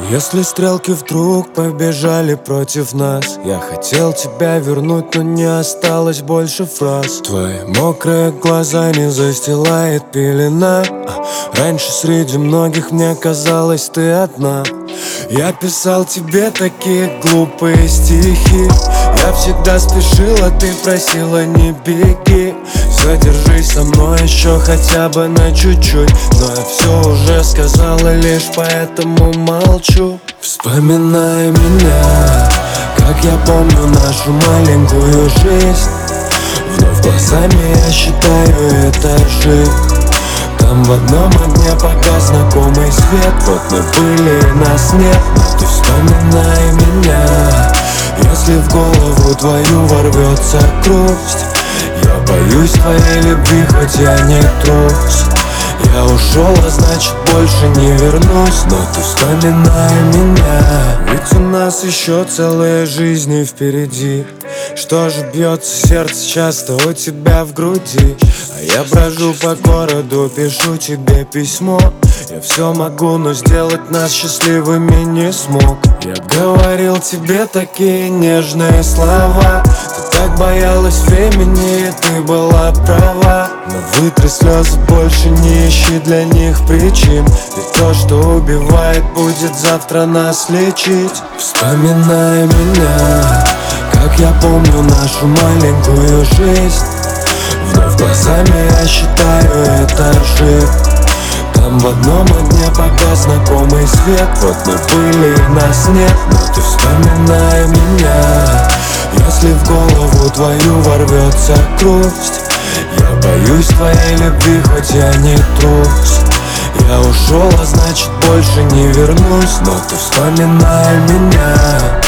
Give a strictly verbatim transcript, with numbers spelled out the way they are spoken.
Если стрелки вдруг побежали против нас, я хотел тебя вернуть, но не осталось больше фраз. Твои мокрые глаза не застилает пелена. Раньше среди многих мне казалось ты одна. Я писал тебе такие глупые стихи. Я всегда спешила, ты просила не беги. Все, держись со мной еще хотя бы на чуть-чуть. Но я все уже сказала, лишь поэтому молчу. Вспоминай меня, как я помню нашу маленькую жизнь. Вновь глазами я считаю этажи. Там в одном огне погас знакомый свет. Вот мы были и нас нет. Но ты вспоминай меня, если в голову твою ворвется грусть. Я боюсь твоей любви, хоть я не трус. Я ушел, а значит больше не вернусь. Но ты вспоминай меня, ведь у нас еще целые жизни впереди. Что же бьется сердце часто у тебя в груди? А я брожу по городу, пишу тебе письмо. Я все могу, но сделать нас счастливыми не смог. Я говорил тебе такие нежные слова. Ты так боялась времени, и ты была права. Но вытри слезы, больше не ищи для них причин. Ведь то, что убивает, будет завтра нас лечить. Вспоминай меня, как я помню нашу маленькую жизнь. Вновь глазами я считаю этажи. Там в одном огне погас знакомый свет. Вот мы были и нас нет. Но ты вспоминай меня, если в голову твою ворвется грусть. Я боюсь твоей любви, хоть я не трус. Я ушел, а значит больше не вернусь. Но ты вспоминай меня.